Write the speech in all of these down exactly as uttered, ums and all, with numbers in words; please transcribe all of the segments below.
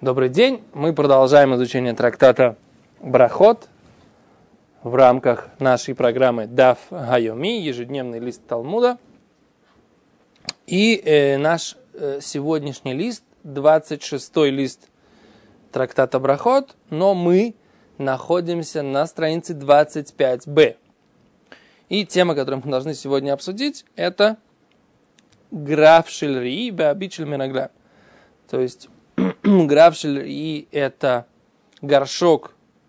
Добрый день. Мы продолжаем изучение трактата Брахот в рамках нашей программы Даф Гайоми, ежедневный лист Талмуда. И э, наш э, сегодняшний лист, двадцать шестой лист трактата Брахот, но мы находимся на странице двадцать пять бэ. И тема, которую мы должны сегодня обсудить, это граф шельри беабит шель мераглаим. То есть граф шельри – это горшок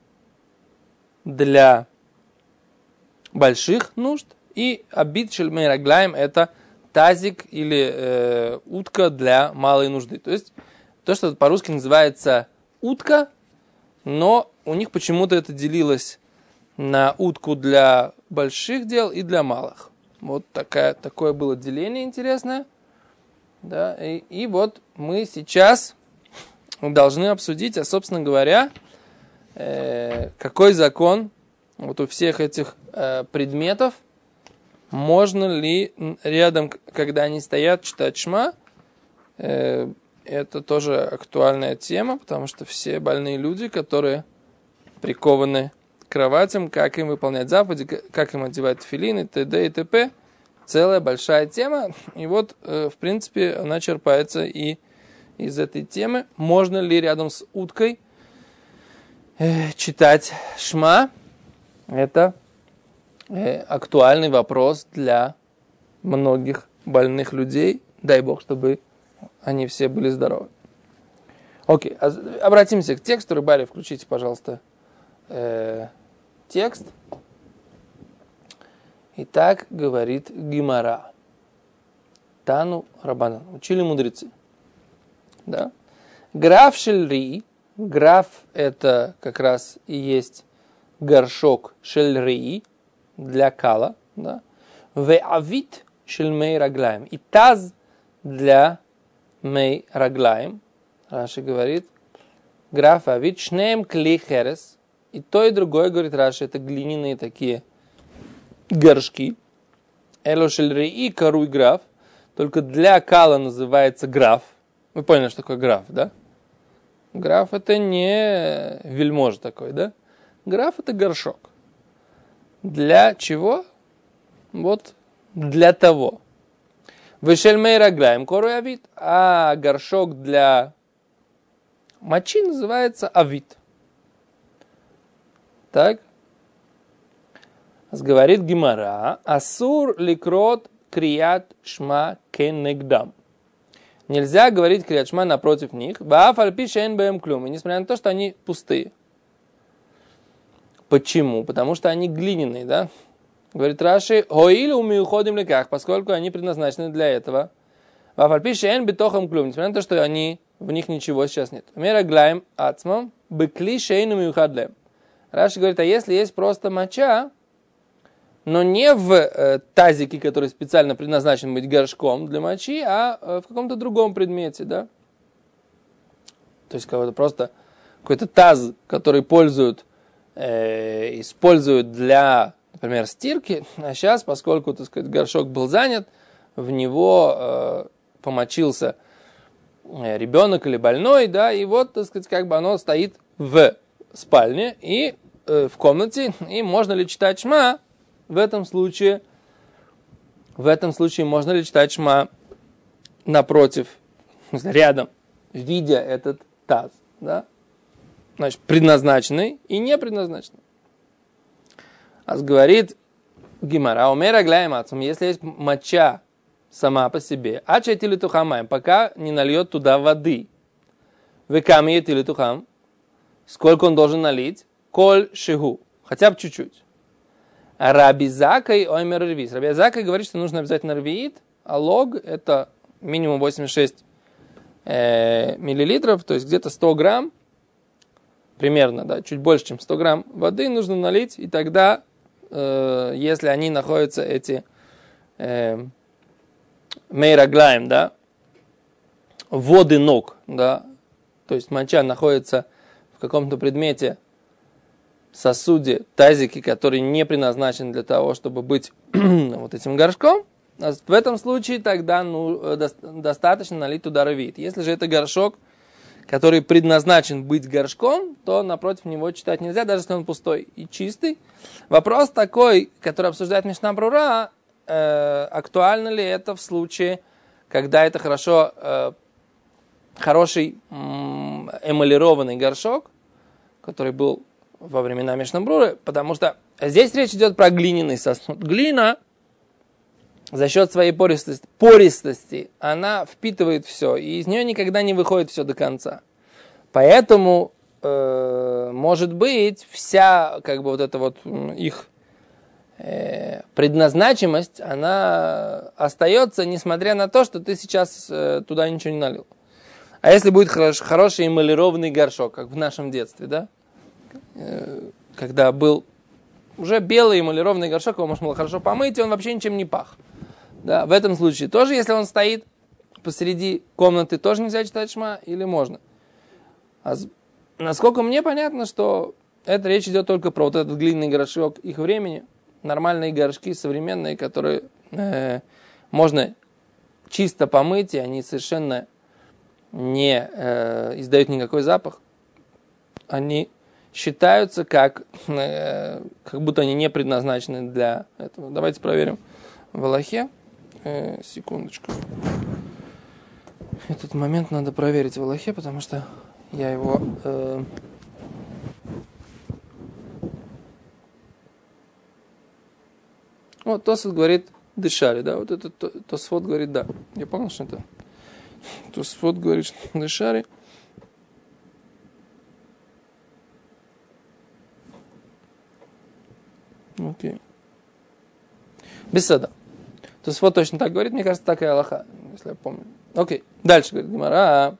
для больших нужд, и абит шель мераглаим – это тазик или э, утка для малой нужды. То есть то, что по-русски называется утка, но у них почему-то это делилось на утку для больших дел и для малых. Вот такая, такое было деление интересное. Да, и, и вот мы сейчас должны обсудить, а, собственно говоря, э, какой закон вот у всех этих э, предметов, можно ли рядом, когда они стоят, читать шма. Э, это тоже актуальная тема, потому что все больные люди, которые прикованы к кроватям, как им выполнять заповеди, как им одевать тфилин и т.д. и т.п. Целая большая тема. И вот, э, в принципе, она черпается и из этой темы. Можно ли рядом с уткой э, читать шма? Это э, актуальный вопрос для многих больных людей. Дай Бог, чтобы они все были здоровы. Окей, обратимся к тексту. Рыбари, включите, пожалуйста, э, текст. Итак, говорит Гемара. Тану Рабанан. Учили мудрецы. Да? Граф шельри. Граф это как раз и есть горшок шельри для кала. Да? Веавит шель мей раглаем. И таз для мей раглаем. Раши говорит. Граф авит шнеем кли херес. И то и другое, говорит Раши, это глиняные такие горшки. Эло шельри и каруй граф. Только для кала называется граф. Вы поняли, что такое граф, да? Граф это не вельможа такой, да? Граф это горшок. Для чего? Вот для того. Вешель мей раглаем коруй авит. А горшок для мочи называется авит. Так? Говорит Гемара, асур ликрот крият шма кенегдам. Нельзя говорить крият шма напротив них. Бааф альпи шейн бэм клюм. И несмотря на то, что они пустые. Почему? Потому что они глиняные, да? Говорит Раши, хоили умиуходим леках, поскольку они предназначены для этого. Бааф альпи шейн бетохам клюм. Несмотря на то, что они, в них ничего сейчас нет. Мера глаем ацмам бекли шейн умиухадлем. Раши говорит, а если есть просто моча, но не в э, тазике, который специально предназначен быть горшком для мочи, а э, в каком-то другом предмете, да? То есть какой-то просто какой-то таз, который пользуют, э, используют для, например, стирки, а сейчас, поскольку, так сказать, горшок был занят, в него э, помочился э, ребенок или больной, да, и вот, так сказать, как бы оно стоит в спальне и э, в комнате, и можно ли читать шма? В этом случае, в этом случае можно ли читать шма напротив, рядом, видя этот таз, да? Значит, предназначенный и не предназначенный. А говорит Гемара, умера гляем ацум, если есть моча сама по себе, а чайтили тухамаем, пока не нальет туда воды. Веками етили тухам, сколько он должен налить? Коль шигу, хотя бы чуть-чуть. Раби Закай оймер рвис. Раби Закай говорит, что нужно обязательно рвиит, а лог это минимум восемьдесят шесть э, миллилитров, то есть где-то сто грамм, примерно, да, чуть больше, чем сто грамм воды нужно налить, и тогда, э, если они находятся, эти э, мейраглаем, да, воды ног, да, то есть моча находится в каком-то предмете, сосуде, тазике, который не предназначен для того, чтобы быть вот этим горшком, в этом случае тогда ну, до, достаточно налить туда равит. Если же это горшок, который предназначен быть горшком, то напротив него читать нельзя, даже если он пустой и чистый. Вопрос такой, который обсуждает Мишна Брура, э, актуально ли это в случае, когда это хорошо, э, хороший м, эмалированный горшок, который был во времена Мишна Бруры, потому что здесь речь идет про глиняный сосуд. Глина за счет своей пористости, пористости она впитывает все, и из нее никогда не выходит все до конца. Поэтому, э, может быть, вся как бы вот эта вот их э, предназначимость, она остается, несмотря на то, что ты сейчас э, туда ничего не налил. А если будет хорош, хороший эмалированный горшок, как в нашем детстве, да, э, когда был уже белый эмалированный горшок, его можно было хорошо помыть, и он вообще ничем не пах. Да, в этом случае тоже, если он стоит посреди комнаты, тоже нельзя читать шма или можно? А насколько мне понятно, что это речь идет только про вот этот глиняный горшок их времени, нормальные горшки современные, которые э, можно чисто помыть, и они совершенно не э, издают никакой запах. Они считаются как, э, как будто они не предназначены для этого. Давайте проверим в Алахе. Э, секундочку. Этот момент надо проверить в Алахе, потому что я его... Э, вот Тосфот говорит дышали, да, вот это Тосфот говорит да. Я понял, что это Тосфот говорит, что дышали. Окей. Беседа. Тосфот точно так говорит, мне кажется, так и Алаха, если я помню. Окей. Дальше говорит Гемара.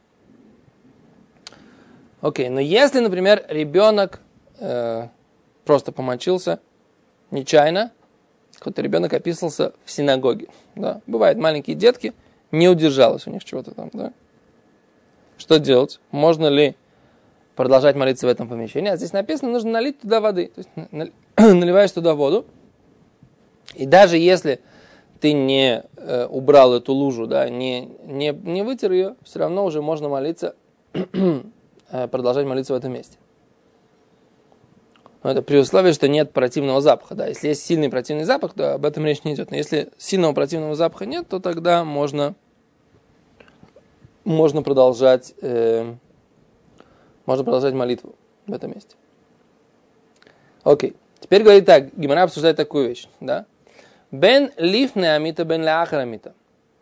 Окей, но если, например, ребенок э, просто помочился нечаянно, какой-то ребенок описался в синагоге, да, бывает, маленькие детки, не удержалось у них чего-то там, да. Что делать? Можно ли продолжать молиться в этом помещении? А здесь написано, нужно налить туда воды. То есть наливаешь туда воду, и даже если ты не э, убрал эту лужу, да, не, не, не вытер ее, все равно уже можно молиться, продолжать молиться в этом месте. Но это при условии, что нет противного запаха. Да. Если есть сильный противный запах, то об этом речь не идет. Но если сильного противного запаха нет, то тогда можно, можно, продолжать, э, можно продолжать молитву в этом месте. Окей. Теперь говорит так, Гемара обсуждает такую вещь. Да? Бен лифне амита, бен ляхар амита.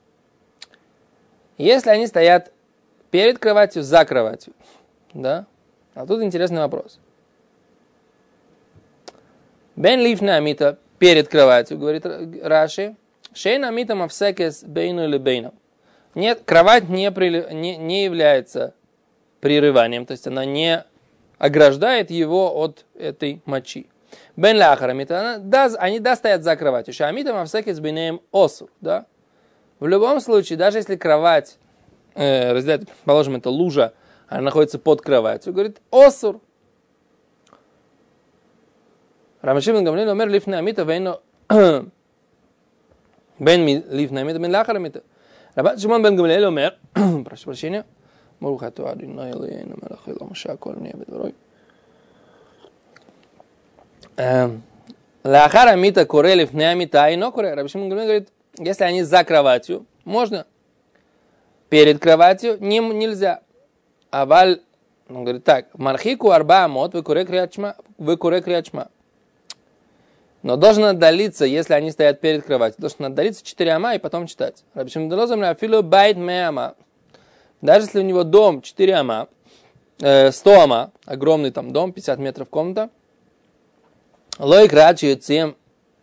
Если они стоят перед кроватью, за кроватью. Да? А тут интересный вопрос. Бен лифне амита, перед кроватью, говорит Раши. Шейн амита мавсекес бейну или бейну. Нет, кровать не, при, не, не является прерыванием, то есть она не ограждает его от этой мочи. Бен ляхар амита, они да стоят за кроватью. Шамита мавсекес бейнеем осур, да? В любом случае, даже если кровать э, разделяет, положим, это лужа, она находится под кроватью, говорит осур. Рамашим Гамлиэль омер лифне амита вейно бен лифне амита бен ляхар амита. Рабби Шимон бен Гамлиэль омер, прошу прощения, Барух ата Адонай Элоэйну мелech העולם שהכל נהיה בדברו. Ляхар амита коре лифне амита и но коре. Рабби Шимон Гамлиэль говорит, если они за кроватью, можно. Перед кроватью не, нельзя. Аваль, он говорит так, мархику арба амот вы коре криат шма. Но должен отдалиться, если они стоят перед кроватью, должен отдалиться четыре ама и потом читать. Рабби Шимон Гамлиэль афилу байт ме ама. Даже если у него дом четыре ама, сто ама, огромный там дом, пятьдесят метров комната, лоик рачи цем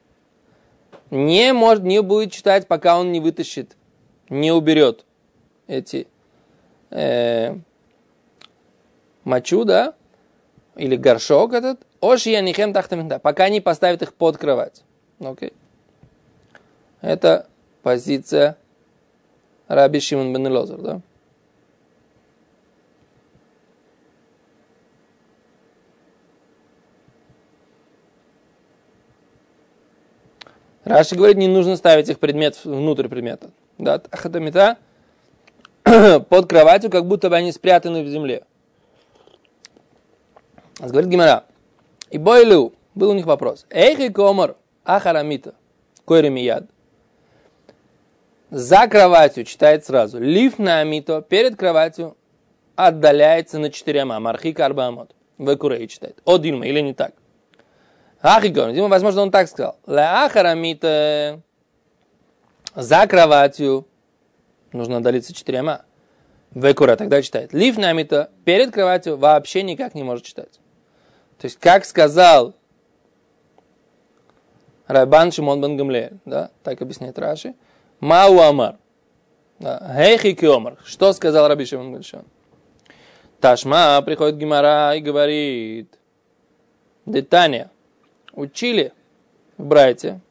не может, не будет читать, пока он не вытащит, не уберет эти э, мочу, да, или горшок этот, оши янихем тахтаминта, пока не поставит их под кровать. Окей. Это позиция Рабби Шимон бен Элозер, да. Раши говорит, не нужно ставить их предмет внутрь предмета. Да, тахтамита, под кроватью, как будто бы они спрятаны в земле. Говорит Гемара. И бойлю, был у них вопрос. Эйхи комар ахарамита, койремияд. За кроватью читает сразу. Лиф на амито, перед кроватью отдаляется на четырема. Мархика арбаамот. В Экурей читает. О Дильма, или не так? Ахикон, Дима, возможно, он так сказал. Ла ахарамита. За кроватью нужно отдалиться четырема. В Экуре тогда читает. Лиф на амито, перед кроватью вообще никак не может читать. То есть, как сказал Рабан Шимон бен Гамлиэль, да, так объясняет Раши, Мау Амар, Хейхи Киомар, что сказал Раби Шимон бен Шимон? Ташма приходит Гемара и говорит, Детания, учили в Брайте,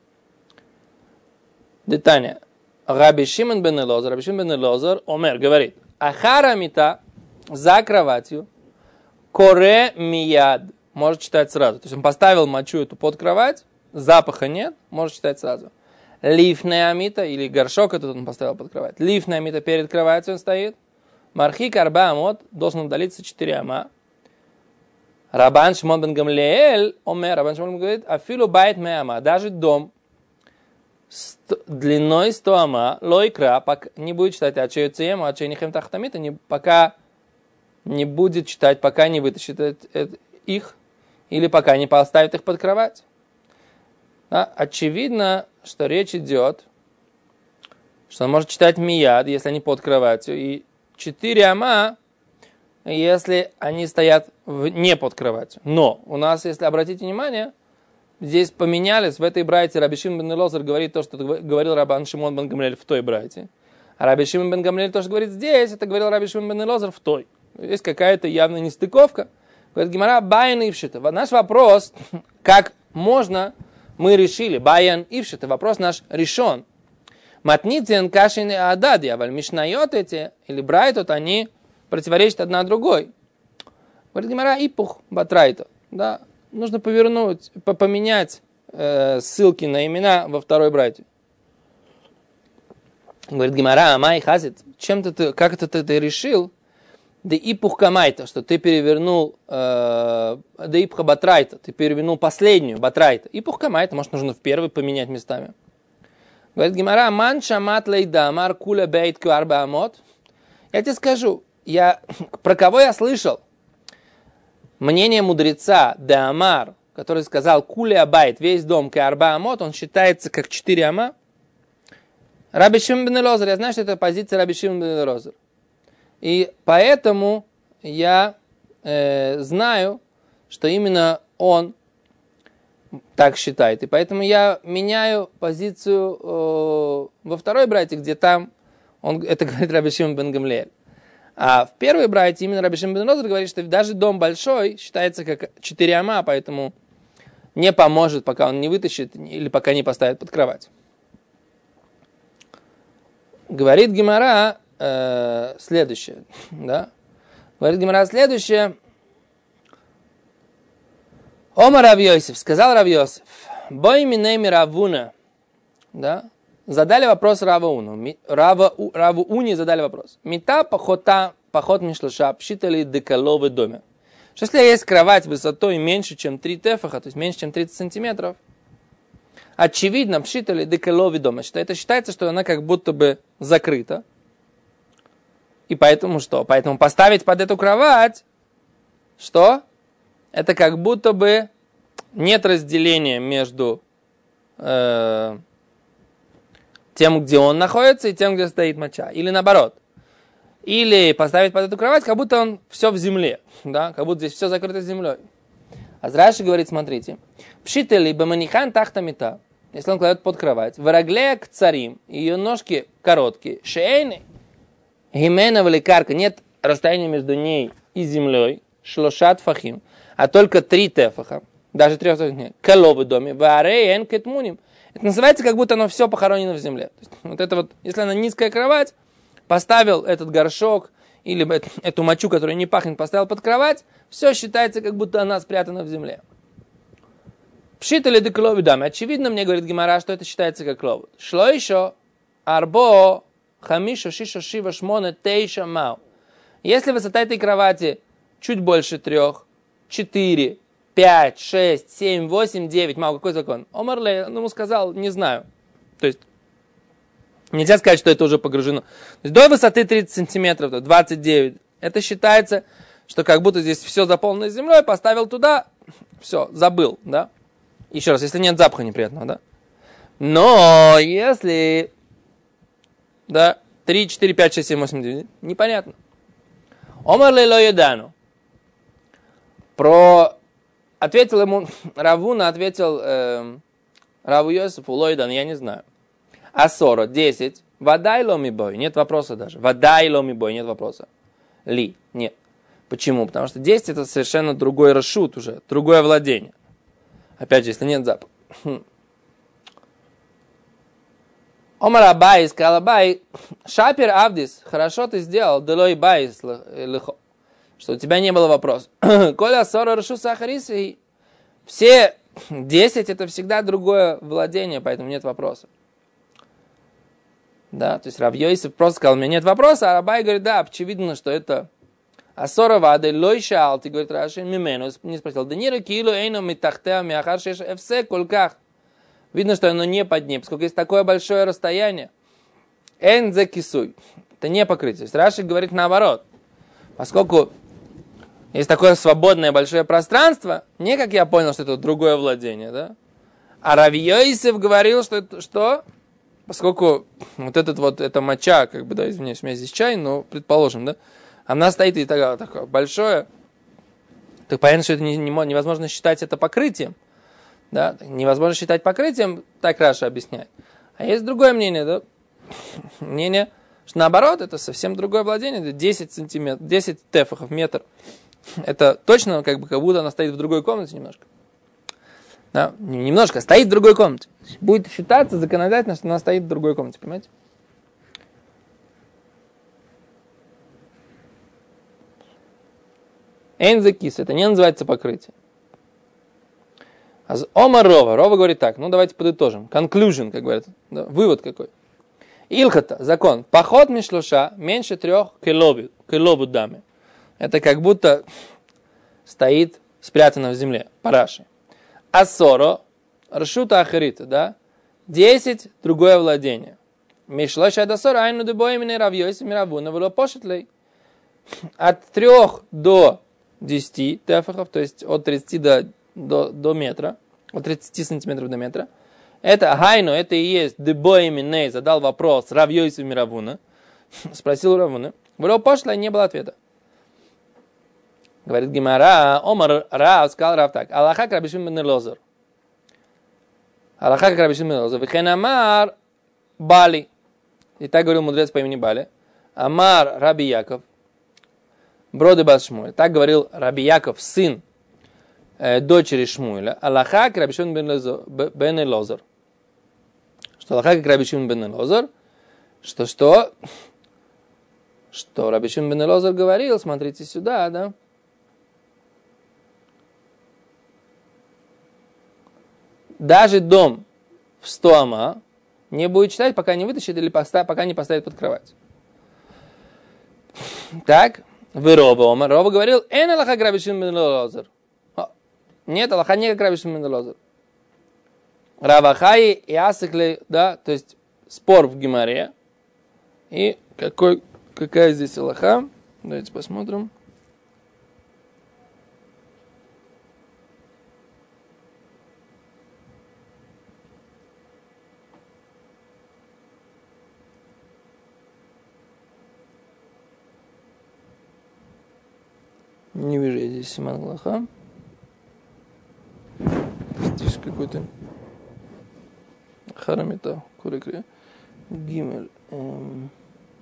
Детания, Раби Шимон бен Элозар, Раби Шимон бен Элозар, Омер, говорит, Ахарамита, за кроватью, Коре мияд, может читать сразу. То есть он поставил мочу эту под кровать, запаха нет, может читать сразу. Лифная амита, или горшок этот он поставил под кровать. Лифная амита, перед кроватью он стоит. Мархик арба амот, должен удалиться четыре ама. Рабан Шимон бен Гамлиэль, омер, Рабан Шимон говорит, афилу байт ме ама, даже дом с длиной сто ама, лойкра, не будет читать ачею циему, ачею нихем тахтамита, пока не будет читать, пока не вытащит их, или пока не поставит их под кровать. Да? Очевидно, что речь идет, что он может читать мияд, если они под кроватью, и четыре ама, если они стоят в, не под кроватью. Но у нас, если обратите внимание, здесь поменялись, в этой брайте Раби Шимон бен Элозар говорит то, что говорил Рабан Шимон бен Гамлиэль в той брайте. А Раби Шимон бен Гамлиэль то, что говорит здесь, это говорил Раби Шимон бен Элозар в той. Есть какая-то явная нестыковка. Говорит Гемара, баян ившита. Наш вопрос, как можно, мы решили, баян ившита, вопрос наш решен. Матнитин кашин и адади, а мишнайот эти, или брайтот, они противоречат одна другой. Говорит Гемара, ипух батрайто. Да, нужно повернуть, поменять э, ссылки на имена во второй брайте. Говорит Гемара, амай хазит, чем-то ты, как это ты, ты решил? Да ипух камайта, что ты перевернул, э, да ипха батрайта, ты перевернул последнюю батрайта. Ипух камайта, может, нужно в первый поменять местами. Говорит Гемара, ман шамат лейда, мар куля бейт куарба амот. Я тебе скажу, я, про кого я слышал? Мнение мудреца Деамар, который сказал куля байт, весь дом куарба амот, он считается как четыре ама. Раби Шимон бен Элозар, я знаю, что это позиция Раби Шимон бен Элозар. И поэтому я э, знаю, что именно он так считает. И поэтому я меняю позицию э, во второй брате, где там, он, это говорит Раби Шимон бен Гамлиэль. А в первой брате именно Раби Шимон бен Элозар говорит, что даже дом большой считается как четыре ама, поэтому не поможет, пока он не вытащит или пока не поставит под кровать. Говорит Гемара э, следующее. Да? Говорит Гемара следующее. Омар Рав Йосеф, сказал Рав Йосеф, бой минейми Равуна, да? Задали вопрос Рава Уну. Рава, Раву Уни задали вопрос. Мита пахота, пахот мишлаша, пшитали декаловы доме. Что если есть кровать высотой меньше, чем три тефаха, то есть меньше, чем тридцать сантиметров, очевидно, пшитали декаловы доме, что это считается, что она как будто бы закрыта. И поэтому что? Поэтому поставить под эту кровать, что? Это как будто бы нет разделения между э, тем, где он находится, и тем, где стоит моча. Или наоборот. Или поставить под эту кровать, как будто он все в земле. Да? Как будто здесь все закрыто землей. А Раши говорит, смотрите. Пшитали баманихан тахтамита. Если он кладет под кровать. Вараглея к царим. Ее ножки короткие. Шейны. Гимена валикарка. Нет расстояния между ней и землей. Шлошат фахим. А только три тефаха. Даже трех нет. Каловы доме. Вареен кетмуним. Это называется, как будто оно все похоронено в земле. То есть, вот это вот, если она низкая кровать, поставил этот горшок или эту мочу, которая не пахнет, поставил под кровать, все считается, как будто она спрятана в земле. Пшитали декаловы доме. Очевидно, мне говорит Гемара, что это считается как кловод. Шло еще арбо хамиша, шиша, шива, шмона, тейша, мау. Если высота этой кровати чуть больше трех, четыре, пять, шесть, семь, восемь, девять, мау, какой закон? Омарле, ну, ему сказал, не знаю. То есть, нельзя сказать, что это уже погружено. То есть, до высоты тридцать сантиметров, двадцать девять, это считается, что как будто здесь все заполнено землей, поставил туда, все, забыл, да? Еще раз, если нет запаха неприятного, да? Но если, да, три, четыре, пять, шесть, семь, восемь, девять, непонятно. Омар ле ло ядану. Про... Ответил ему, Равуна ответил э, Раву Йосифу, ло ядану, я не знаю. Асоро, десять, водай ломи бой, нет вопроса даже. Водай ломи бой, нет вопроса. Ли, нет. Почему? Потому что десять это совершенно другой расшут уже, другое владение. Опять же, если нет запаха. Омар Абай, сказал Абай, шапир Авдис, хорошо ты сделал, делой байс, что у тебя не было вопроса. Коля сора рашу сахарис, и все десять это всегда другое владение, поэтому нет вопроса. Да, то есть Рав Йосиф просто сказал, у меня нет вопроса, а Абай говорит, да, очевидно, что это асора вады, лой шаал, ты говорит, Раши, мимену, не спросил, да нира кило эйно митахтеа миахар шеш эфсе кольках. Видно, что оно не под ней, поскольку есть такое большое расстояние. Эн зе кисуй. Это не покрытие. Раши говорит наоборот. Поскольку есть такое свободное большое пространство, не как я понял, что это другое владение, да? А Рав Йосиф говорил, что это что? Поскольку вот этот вот, эта моча, как бы, да, извиняюсь, у меня здесь чай, но предположим, да, она стоит и такое, такое большое, так понятно, что это не, не, невозможно считать это покрытием. Да, невозможно считать покрытием, так Раша объясняет. А есть другое мнение, да? Мнение, что наоборот, это совсем другое владение, это десять сантиметров, десять тефахов, метр. Это точно как бы как будто она стоит в другой комнате немножко. Да, немножко, стоит в другой комнате. Будет считаться законодательно, что она стоит в другой комнате, понимаете? Эйнзекис, это не называется покрытие. Омар Рова. Рова говорит так. Ну, давайте подытожим. Conclusion, как говорят. Да, вывод какой. Илхата. Закон. Поход мишлуша меньше трех килобу, килобу даме. Это как будто стоит спрятано в земле. Параши. Асоро. Ршута ахарита. Да? Десять. Другое владение. Мишлуша дасора айну дебоимины равьёйси миравуна было пошитлей. От трех до десяти тефахов, то есть от тридцати до До, до метра, от тридцати сантиметров до метра. Это хайну, это и есть дебой миней, задал вопрос Рав Йосиф Миравуна, спросил Равуна. Было пошло, и не было ответа. Говорит Гемара, Омар Рав, сказал Рав так, Аллаха как Рабишим бен Элозар. Аллаха как Рабишим бен Элозар. Вихен Амар Бали. И так говорил мудрец по имени Бали. Амар Раби Яков. Броды бас Шмуэль. Так говорил Раби Яков, сын дочери Шмуэля, Аллаха как Раби Шимон бен Элозар. Что Аллаха как Раби Шимон бен Элозар, что что? Что Раби Шимон бен Элозар говорил, смотрите сюда, да? Даже дом в сто ама не будет читать, пока не вытащит или поста, пока не поставит под кровать. Так, вы Рова Омар. Рова говорил, эн Аллаха как Раби Шимон бен Элозар. Нет, Аллаха не как Раби Шимон бен Элозар. Равахай и Асикли, да, то есть спор в Гемаре. И какой, какая здесь Аллаха? Давайте посмотрим. Не вижу я здесь Симан Аллаха. Здесь какой-то харамита, курикри. Гимель. Эм,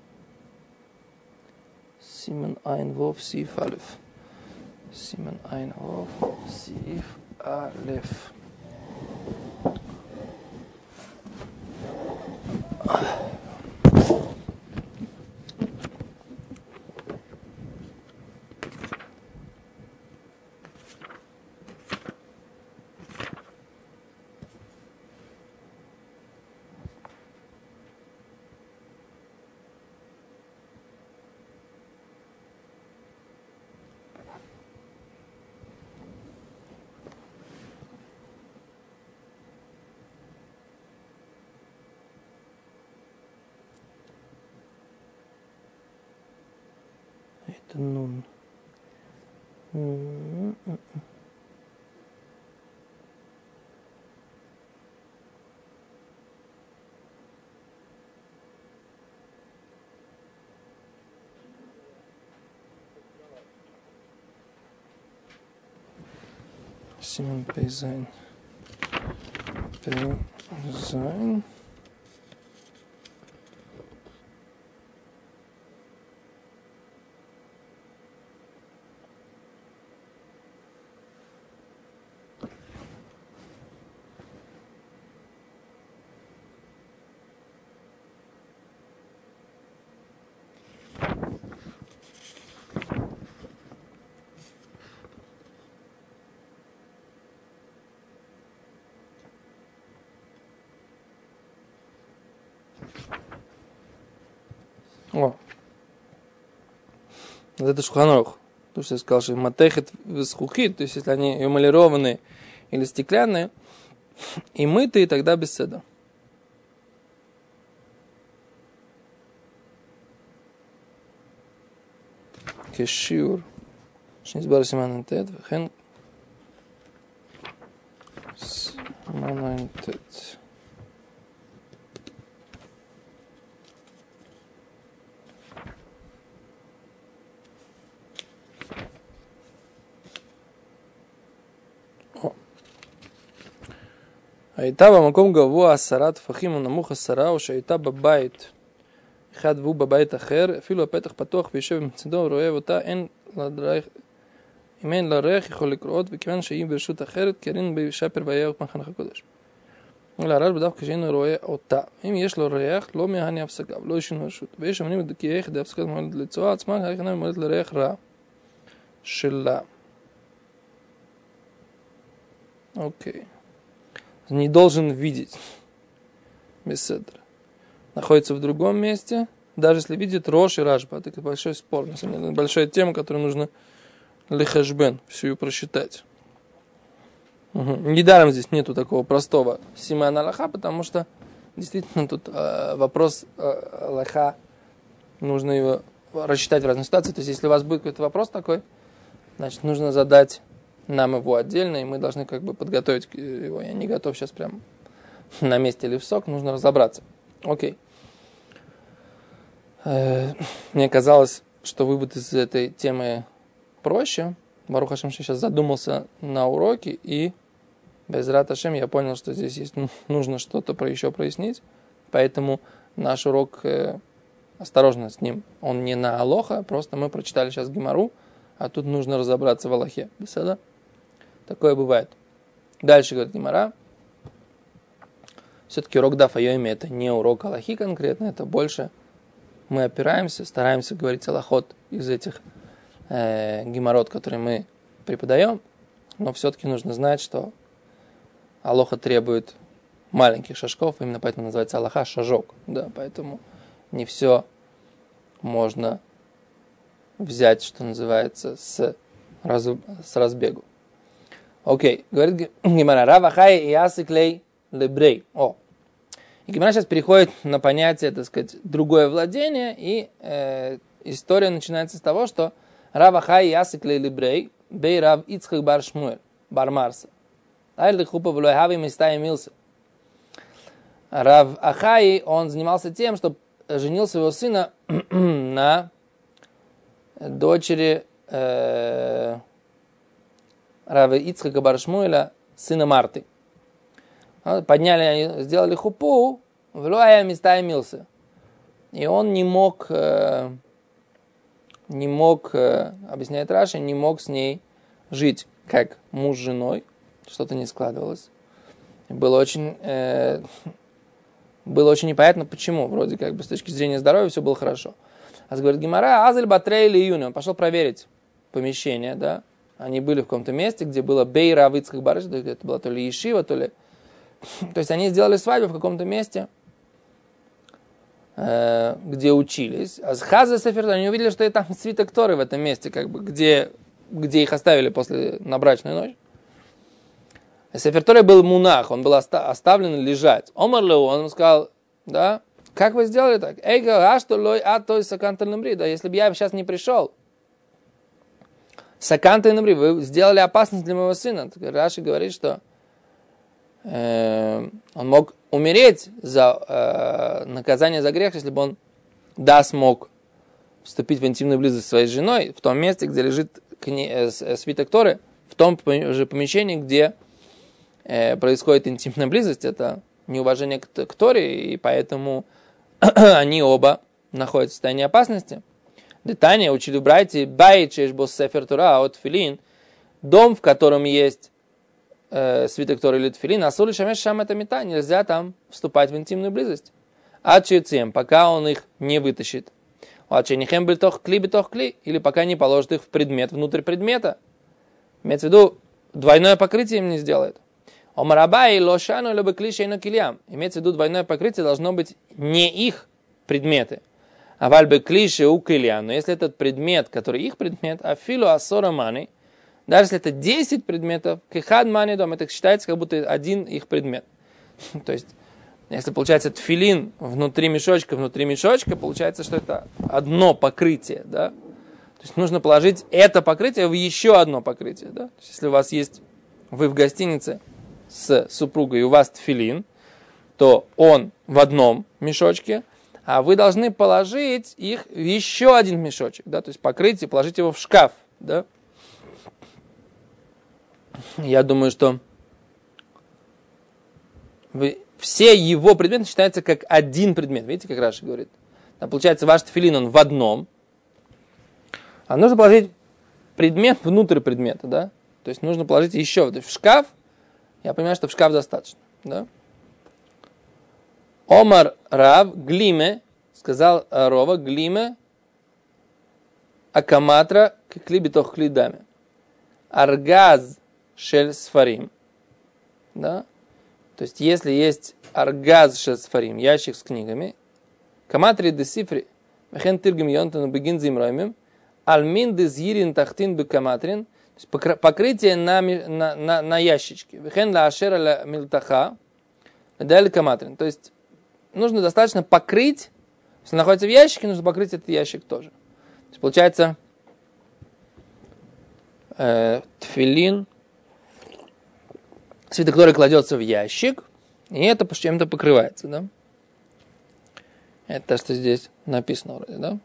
Симон Айн Вов Сиф Алеф. Симон Айн Вов Сиф Алеф. Это нун. Симон Пейзайн. Пейзайн. О, вот это Шулхан Арух. То, что я сказал, что матехет скухи, то есть если они эмалированные или стеклянные, и мытые, тогда без седа. Кешиур. Шнизбар симан интет, вехен симан интет. הייתה במקום גבוה עשרה טפחים ונמוך עשרה, או שהייתה בבית אחד והוא בבית אחר, אפילו הפתח פתוח ויושב מצדו ורואה אותה, אין לדרך, אם אין לריח יכול לקרות, וכיוון שהיא ברשות אחרת, קרין בשפר ויהיה מחנך הקודש. ולהרעש בדווקא שאינו רואה אותה. אם יש לו ריח, לא מהני הפסקה, ולא ישינו רשות. ויש אמנים כי איך די הפסקת מולדת לצועה עצמה, איך אינה מולדת לריח רע שלה. אוקיי. Не должен видеть беседра. Находится в другом месте, даже если видит Рош и Рашба. Это большой спор, на самом деле, большая тема, которую нужно лехашбен, всю ее просчитать. Угу. Недаром здесь нету такого простого симана лаха, потому что действительно тут э, вопрос э, лаха, нужно его рассчитать в разных ситуациях. То есть, если у вас будет какой-то вопрос такой, значит, нужно задать нам его отдельно, и мы должны как бы подготовить его. Я не готов сейчас прям на месте или в сок, нужно разобраться. Окей. Мне казалось, что вывод из этой темы проще. Барух Ашем сейчас задумался на уроке, и Безрат Ашем я понял, что здесь есть, нужно что-то про еще прояснить. Поэтому наш урок, осторожно с ним, он не на алоха, просто мы прочитали сейчас Гемару, а тут нужно разобраться в алохе. Беседа? Такое бывает. Дальше говорит Гемара. Все-таки урок даф айоми это не урок алахи конкретно, это больше мы опираемся, стараемся говорить алахот из этих э, гемарот, которые мы преподаем, но все-таки нужно знать, что алоха требует маленьких шажков, именно поэтому называется алаха шажок. Да, поэтому не все можно взять, что называется, с, раз, с разбегу. Окей, говорит Гемара, Рав Ахай и Ясиклей лебрей. О, и Гемара сейчас переходит на понятие, так сказать, другое владение, и э, история начинается с того, что Рав Ахай и Ясиклей лебрей, бей Рав Ицхак бар Шмуэль, бар Марса. Айль хупа влой хави места имился. Рав Ахай, он занимался тем, что женил своего сына на дочери э, Рава Ицхака бар Шмуэля, сына Марты. Подняли, сделали хупу, влоя места имился. И он не мог, э, не мог, э, объясняет Раши, не мог с ней жить, как муж с женой. Что-то не складывалось. Было очень, э, было очень непонятно, почему. Вроде как бы с точки зрения здоровья все было хорошо. А говорит Гемара, Азель Батрей или Юни. Он пошел проверить помещение, да. Они были в каком-то месте, где было Бей Рав Ицхак бар Шмуэль, это было то ли Ешива, то ли... То есть они сделали свадьбу в каком-то месте, э, где учились. А с Хаза Сефер, они увидели, что там свиток Торы в этом месте, как бы, где, где их оставили после на брачную ночь. Сефер Торы был мунах, он был оста- оставлен лежать. Омар Леу, он сказал, да, как вы сделали так? Эйга, а что лой, а то есть сакантальным ри, да, если бы я сейчас не пришел, Саканта и набри, вы сделали опасность для моего сына. Раши говорит, что э, он мог умереть за э, наказание за грех, если бы он, да, смог вступить в интимную близость со своей женой в том месте, где лежит кни- э, свиток Торы, в том же помещении, где э, происходит интимная близость. Это неуважение к, к Торе, и поэтому они оба находятся в состоянии опасности. Детания учили братья, байт шешбос сефер Тора от филин, дом, в котором есть э, свиток Торы или тфилин, асур шамеш шам это мета, нельзя там вступать в интимную близость. Ачуцем, пока он их не вытащит. Аченихем бельтох кли бельтох кли, или пока не положит их в предмет, внутрь предмета. Имеется в виду, двойное покрытие им не сделает. Омарабай лошану либо клишейно кильям. Имеется в виду, двойное покрытие должно быть не их предметы. А вальбе клише у кильям. Но если этот предмет, который их предмет, а филу асора мани, даже если это десять предметов, кихад мани дом, это считается как будто один их предмет. То есть, если получается тфилин внутри мешочка, внутри мешочка, получается, что это одно покрытие, да? То есть нужно положить это покрытие в еще одно покрытие, да? То есть, если у вас есть, вы в гостинице с супругой, и у вас тфилин, то он в одном мешочке, а вы должны положить их в еще один мешочек, да? То есть покрытие, положить его в шкаф, да? Я думаю, что вы, все его предметы считаются как один предмет. Видите, как Раши говорит? Там, получается, ваш тфилин, он в одном. А нужно положить предмет внутрь предмета, да? То есть нужно положить еще в шкаф. Я понимаю, что в шкаф достаточно, да? Омар Рав Глиме, сказал Рова, Глиме, Акаматра, Клибитох Клидами. Аргаз шель сфарим, да? То есть, если есть аргаз шель сфарим, ящик с книгами, каматри де сифри, мехен тиргим йонтану бегин зимроймим, альмин де зирин тахтин бекаматрин, то есть покрытие на, на, на, на ящичке, мехен ла ашера ла милтаха, далее каматрин. То есть, нужно достаточно покрыть, если находится в ящике, нужно покрыть этот ящик тоже. То есть, получается, э, тфилин, свиток Торы кладется в ящик, и это чем-то покрывается, да? Это то, что здесь написано вроде, да?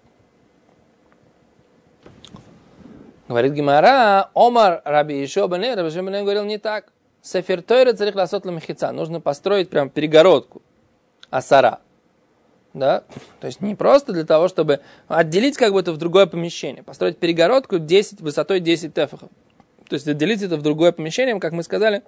Говорит Гемара, Омар Раби Ишо бен Леви, Раби Ишо бен Леви говорил не так. Сефер Тойра царих ласот ламехица. Нужно построить прям перегородку, асара, да? То есть не просто для того, чтобы отделить как будто в другое помещение. Построить перегородку десять, высотой десять тефахов. То есть отделить это в другое помещение, как мы сказали,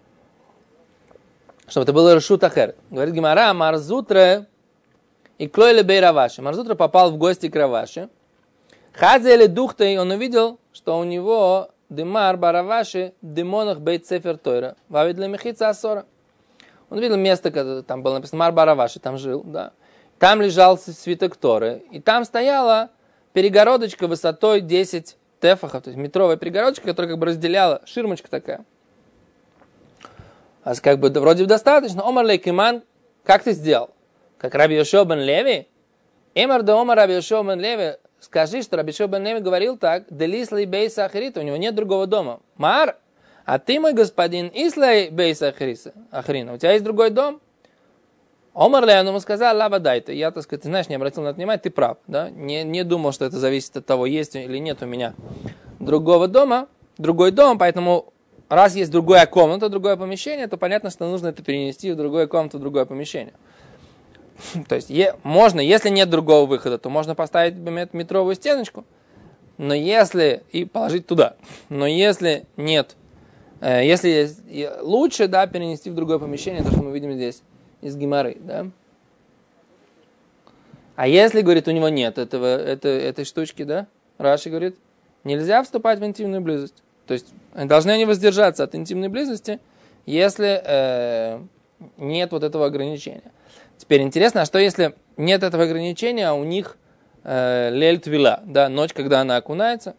чтобы это было решут ахер. Говорит Гемара, Марзутра и Клойле бей Раваши. Марзутра попал в гости к Раваши. Хадзе или Духтой, он увидел, что у него Демар Бараваши Демонах бейт Сефер Тойра. Вавид лемехица асора. Он увидел место, когда там было написано Мар Бараваши, там жил, да. Там лежал свиток Торы. И там стояла перегородочка высотой десять тефахов, то есть метровая перегородочка, которая как бы разделяла, ширмочка такая. А как бы вроде бы достаточно. Омар лейкиман, как ты сделал? Как Раби Йошуа бен Леви? Эмар де Омар Раби Йошуа бен Леви. Скажи, что Раби Йошуа бен Леви говорил так. Делислей бейса ахрита. У него нет другого дома. Мар, а ты, мой господин, ислей бейса ахрина. У тебя есть другой дом? Омар Леви, он ему сказал, лава дайте. Я, так сказать, знаешь, не обратил на это внимание, ты прав. Да? Не, не думал, что это зависит от того, есть или нет у меня другого дома. Другой дом, поэтому... Раз есть другая комната, другое помещение, то понятно, что нужно это перенести в другую комнату, в другое помещение. То есть е- можно, если нет другого выхода, то можно поставить метровую стеночку, но если и положить туда. Но если нет, э, если есть, лучше, да, перенести в другое помещение, то, что мы видим здесь из Гемары, да. А если, говорит, у него нет этого, это, этой штучки, да, Раши говорит, нельзя вступать в интимную близость. То есть должны они воздержаться от интимной близости, если э, нет вот этого ограничения. Теперь интересно, а что если нет этого ограничения, а у них э, лель твила, да, ночь, когда она окунается?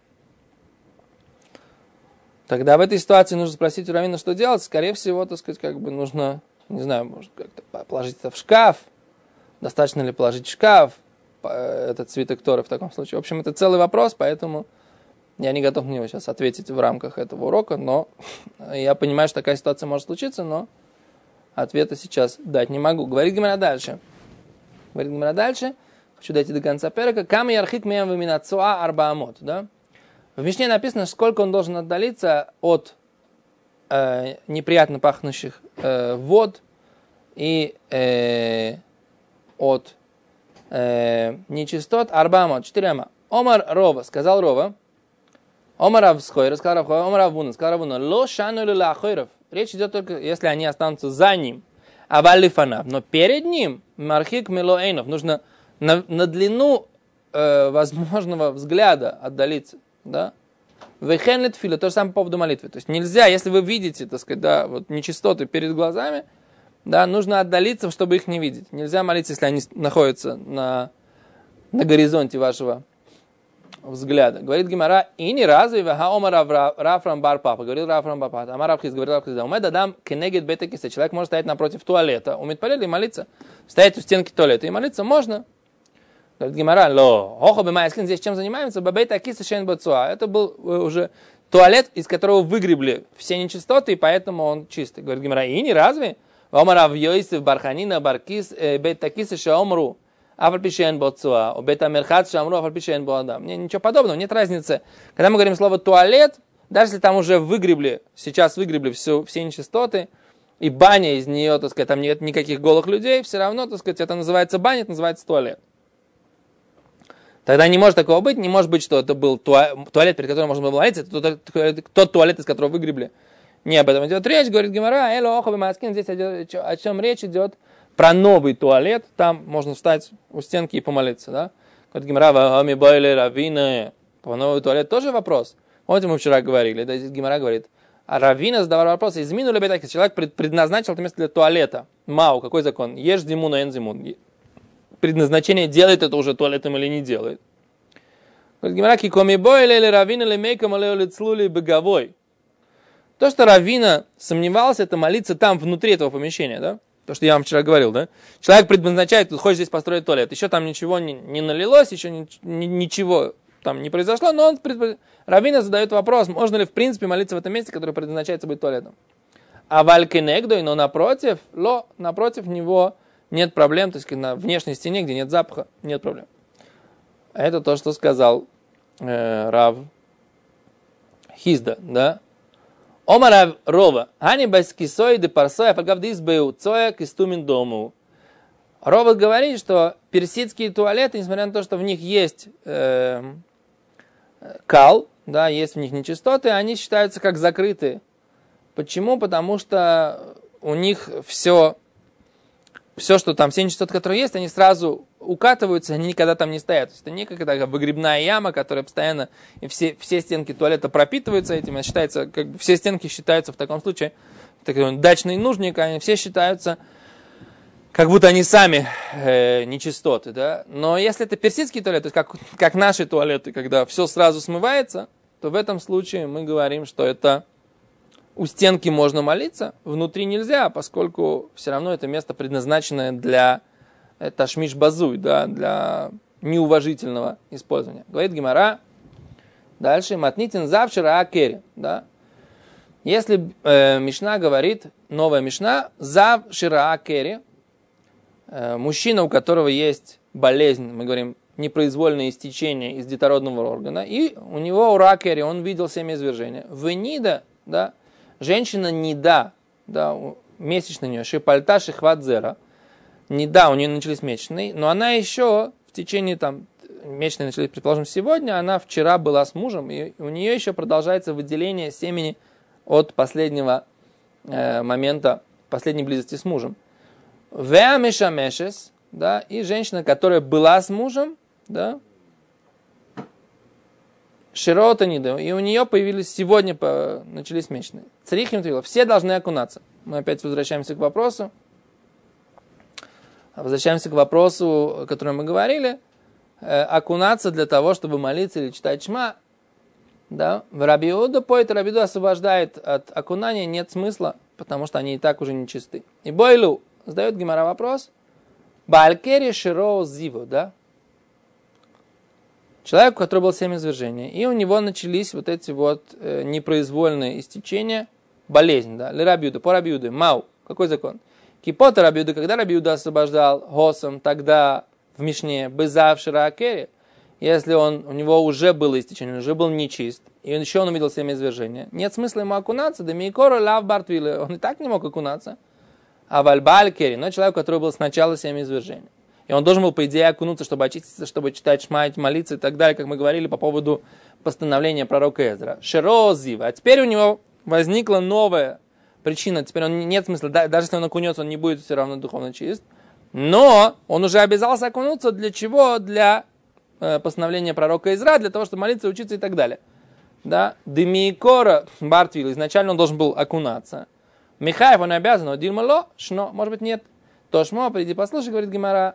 Тогда в этой ситуации нужно спросить у раввина, что делать. Скорее всего, так сказать, как бы нужно, не знаю, может как-то положить это в шкаф. Достаточно ли положить в шкаф этот свиток Торы в таком случае? В общем, это целый вопрос, поэтому Я не готов на него сейчас ответить в рамках этого урока, но я понимаю, что такая ситуация может случиться, но ответа сейчас дать не могу. Говорит Гемара дальше. Говорит Гемара дальше. Хочу дойти до конца перека. Кам ярхик меям виминацуа арбаамот. Да? В Мишне написано, сколько он должен отдалиться от э, неприятно пахнущих э, вод и э, от э, нечистот. Арбаамот. Четыре ама. Омар Рова. Сказал Рова. Омар Авсхойр. Сказал Равхойр. Омар Авуна. Сказал Равуна. Ло шану или лахойров. Речь идет только, если они останутся за ним. Авалифанав. Но перед ним мархик милоэйнов. Нужно на, на длину э, возможного взгляда отдалиться. Да? Вехенлет филя. То же самое по поводу молитвы. То есть нельзя, если вы видите, так сказать, да, вот нечистоты перед глазами, да, нужно отдалиться, чтобы их не видеть. Нельзя молиться, если они находятся на, на горизонте вашего взгляда. Говорит Гемара, и не разве омар Рафрам бар папа. Говорил Рафрам бар папа. Амар Рафхиз говорил Рафхиз. Умед адам кенегет бетекиса. Человек может стоять напротив туалета. Умеет полет и молиться. Стоять у стенки туалета и молиться можно. Говорит Гемара, ло, охо бы майскин, здесь чем занимаемся? Бабейта киса шен бацуа. Это был уже туалет, из которого выгребли все нечистоты, и поэтому он чистый. Говорит Гемара, и не разве? Омар Авьёйсев барханина баркис бейта киса шаомру. Афальпишен боцуа, обета мерхат шамру, афальпишен боадам. Ничего подобного, нет разницы. Когда мы говорим слово туалет, даже если там уже выгребли, сейчас выгребли все, все нечистоты, и баня из нее, так сказать, там нет никаких голых людей, все равно, так сказать, это называется баня, это называется туалет. Тогда не может такого быть, не может быть, что это был туалет, перед которым можно было молиться, это тот, тот туалет, из которого выгребли. Не об этом идет речь, говорит Гемара, эло охо бимаскин, здесь о чем речь идет? Про новый туалет, там можно встать у стенки и помолиться, да? Говорит Гемара, ами бойли раввины. По новый туалет тоже вопрос. Помните, мы вчера говорили, да, здесь Гемара говорит, а раввина задавал вопрос, измину ли бетаки, человек предназначил это место для туалета. Мау, какой закон? Ешь зиму на эн зиму. Предназначение, делает это уже туалетом или не делает. Говорит Гемара, кикоми бойли или раввина ли мейкам или лицлули беговой. То, что раввина сомневался, это молиться там, внутри этого помещения, да? То, что я вам вчера говорил, да? Человек предназначает, хочет здесь построить туалет. Еще там ничего не, не налилось, еще ни, ни, ничего там не произошло, но он предпо... раввина задает вопрос, можно ли в принципе молиться в этом месте, которое предназначается быть туалетом. А валькинегдой, но напротив, ло, напротив него нет проблем, то есть на внешней стене, где нет запаха, нет проблем. Это то, что сказал э, Рав Хизда, да? Омар Рова, ани баскисой де парсой, апагавдис беу цоя кистумин дому. Рова говорит, что персидские туалеты, несмотря на то, что в них есть э, кал, да, есть в них нечистоты, они считаются как закрытые. Почему? Потому что у них все, все, что там, все нечистоты, которые есть, они сразу укатываются, они никогда там не стоят. То есть это не как такая выгребная яма, которая постоянно, и все, все стенки туалета пропитываются этим, это считается, как бы все стенки считаются в таком случае, такой дачный нужник, они все считаются, как будто они сами э, нечистоты, да. Но если это персидский туалет, то есть как, как наши туалеты, когда все сразу смывается, то в этом случае мы говорим, что это у стенки можно молиться, внутри нельзя, поскольку все равно это место предназначено для ташмиш базуй, да, для неуважительного использования. Говорит Гемара, дальше, матнитин завшира акери, да. Если э, Мишна говорит, новая Мишна, завшира акери, э, мужчина, у которого есть болезнь, мы говорим, непроизвольное истечение из детородного органа, и у него уракери, он видел семяизвержение. Венида, да, женщина нида, да, месячная у нее, шипальта шихвадзера, не да, у нее начались месячные, но она еще в течение, там, месячные начались, предположим, сегодня, она вчера была с мужем, и у нее еще продолжается выделение семени от последнего э, момента, последней близости с мужем. Веамешамешес, да, и женщина, которая была с мужем, да, широта нида, и у нее появились сегодня, по, начались месячные. Царихим твила, все должны окунаться. Мы опять возвращаемся к вопросу. Возвращаемся к вопросу, о котором мы говорили. Э, окунаться для того, чтобы молиться или читать шма. Да? В Раби Иуда поет, Раби Иуда освобождает от окунания, нет смысла, потому что они и так уже нечисты. И Бойлу задает Гемара вопрос. Баалькери широ зиву, да? человеку, у которого было семяизвержение, и у него начались вот эти вот э, непроизвольные истечения, болезнь, да, ли рабиуда, по рабиуде, мау, какой закон? Кипота рабиуда, когда рабиуда освобождал госом, тогда в Мишне, безав ширакери, если он, у него уже было истечение, он уже был нечист, и еще он увидел семяизвержение, нет смысла ему окунаться, да мейкоро лав бартвиле, он и так не мог окунаться, а вальбалькери, но человек, который был сначала семяизвержения. И он должен был, по идее, окунуться, чтобы очиститься, чтобы читать шмайт, молиться и так далее, как мы говорили по поводу постановления пророка Эзра. Шерозива. А теперь у него возникла новая причина. Теперь он нет смысла, даже если он окунется, он не будет все равно духовно чист. Но он уже обязался окунуться. Для чего? Для э, постановления пророка Эзра, для того, чтобы молиться, учиться и так далее. Да? Демиикора Бартвил. Изначально он должен был окунаться. Михаев он обязан, но Дильмало, шно, может быть, нет. Тошмо, приди послушай, говорит Гемара.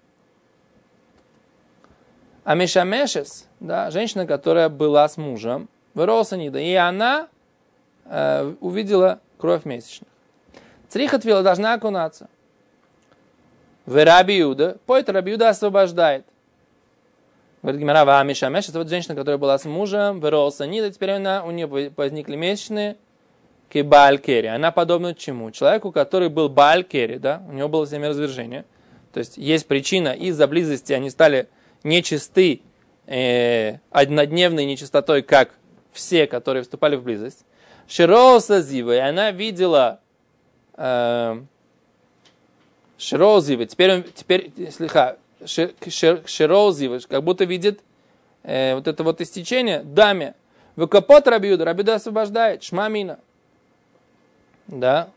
А Мешамешес, да, женщина, которая была с мужем, выросанида, и она э, увидела кровь месячных. Црихатвила должна окунаться. В Рабиуда, поет Рабиуда освобождает. Говорит Гемара, а Мешамешес, вот женщина, которая была с мужем, выросанида, теперь она, у нее возникли месячные, кебалькери. Она подобна чему? Человеку, который был баалькери, да, у него было семяизвержение. То есть есть причина, из-за близости они стали нечисты, э, однодневной нечистотой, как все, которые вступали в близость. Широса зива, и она видела э, Широузива, теперь, теперь слыха, Широузива, как будто видит э, вот это вот истечение, даме. Выкопот Рабиуда, Рабиуда освобождает, шмамина. Да.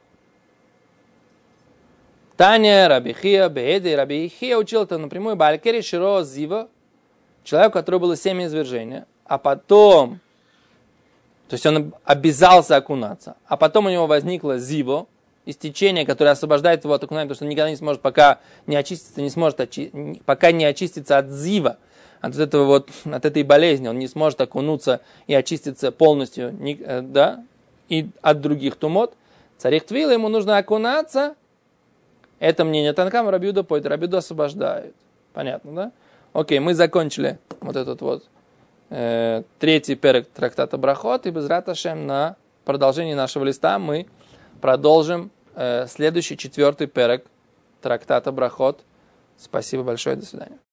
Таня, Рабихия, Беэди, Рабихия учил это напрямую Балькери Широ Зива, человек, у которого было семяизвержение, а потом, то есть он обязался окунаться, а потом у него возникло Зиво, истечение, которое освобождает его от окунания, потому что он никогда не сможет, пока не очистится, не сможет, очи... пока не очистится от Зива, от этого вот, от этой болезни, он не сможет окунуться и очиститься полностью, да, и от других тумот. Царих Твила, ему нужно окунаться. Это мнение Танкам, Рабиуда поет, Рабиуда освобождает. Понятно, да? Окей, мы закончили вот этот вот э, третий перек трактата Брахот, и без раташем на продолжении нашего листа мы продолжим э, следующий четвертый перек трактата Брахот. Спасибо большое, до свидания.